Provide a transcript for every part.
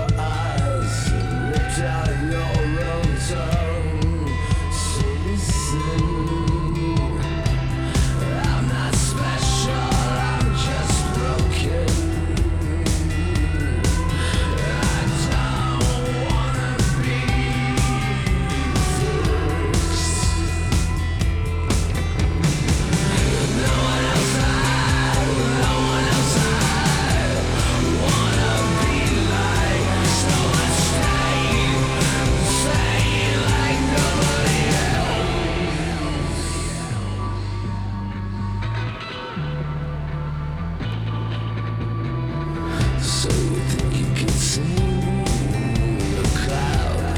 eyes, ripped out your own tongue. So listen, I'm not special, I'm just broken. I don't wanna be fixed. No one else I wanna be like, so I stay like nobody else. So you think you can sing a cloud?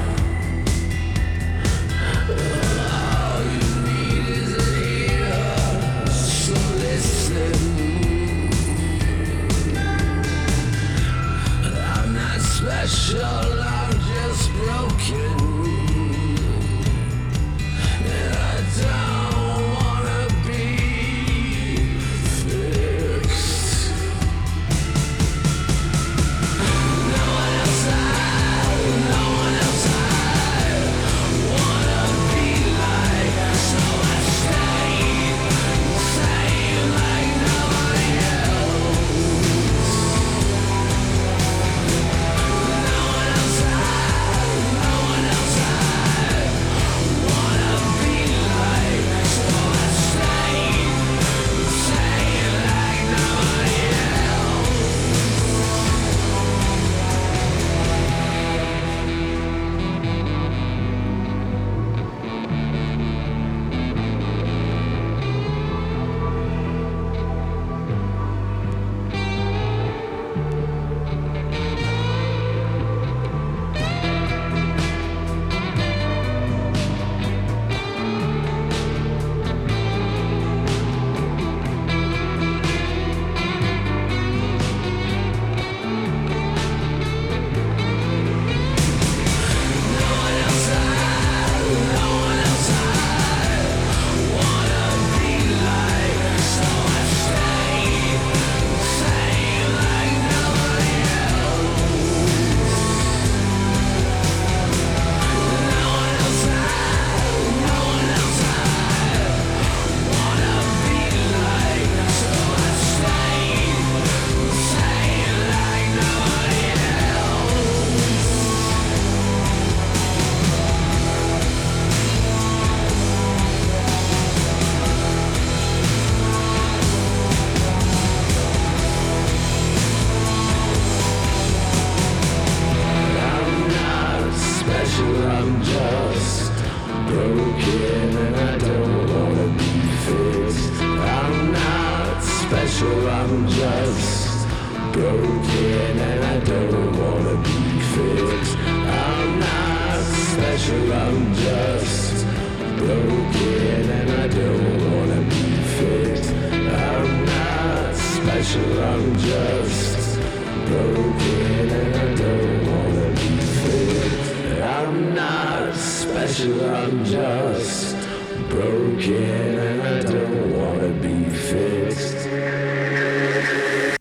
All you need is a ear, so listen. I'm not special, I'm just broken. And I don't wanna be fixed. No one else I wanna be like, so I stay like nobody else. No one else I wanna be like, so I stay like nobody else. I'm just broken and I don't wanna be fixed. I'm not special, I'm just broken and I don't wanna be fixed. I'm not special, I'm just broken and I don't wanna be fixed. I'm not special, I'm just broken and I don't wanna be fixed. I'm not special, I'm just broken and I don't wanna